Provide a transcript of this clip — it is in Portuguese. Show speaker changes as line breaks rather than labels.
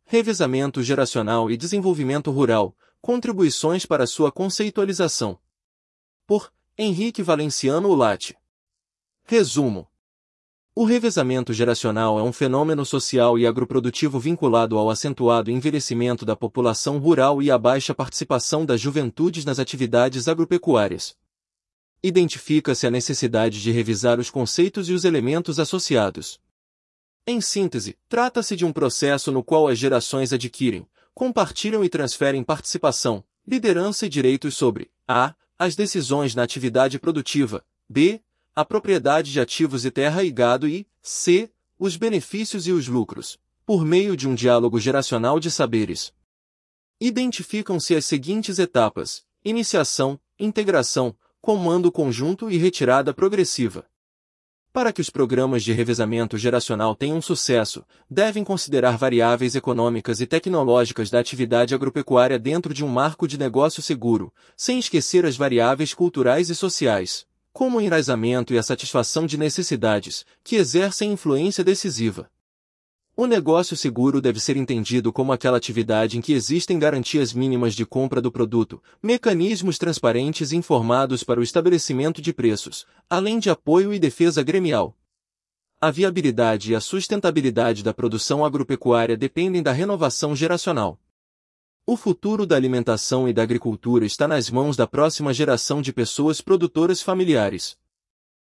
Revezamento geracional e desenvolvimento rural, contribuições para sua conceitualização. Por Henrique Valenciano Ulate. Resumo. O revezamento geracional é um fenômeno social e agroprodutivo vinculado ao acentuado envelhecimento da população rural e à baixa participação das juventudes nas atividades agropecuárias. Identifica-se a necessidade de revisar os conceitos e os elementos associados. Em síntese, trata-se de um processo no qual as gerações adquirem, compartilham e transferem participação, liderança e direitos sobre a. as decisões na atividade produtiva, b. a propriedade de ativos e terra e gado e c. os benefícios e os lucros, por meio de um diálogo geracional de saberes. Identificam-se as seguintes etapas: iniciação, integração, comando conjunto e retirada progressiva. Para que os programas de revezamento geracional tenham sucesso, devem considerar variáveis econômicas e tecnológicas da atividade agropecuária dentro de um marco de negócio seguro, sem esquecer as variáveis culturais e sociais, como o enraizamento e a satisfação de necessidades, que exercem influência decisiva. O negócio seguro deve ser entendido como aquela atividade em que existem garantias mínimas de compra do produto, mecanismos transparentes e informados para o estabelecimento de preços, além de apoio e defesa gremial. A viabilidade e a sustentabilidade da produção agropecuária dependem da renovação geracional. O futuro da alimentação e da agricultura está nas mãos da próxima geração de pessoas produtoras familiares.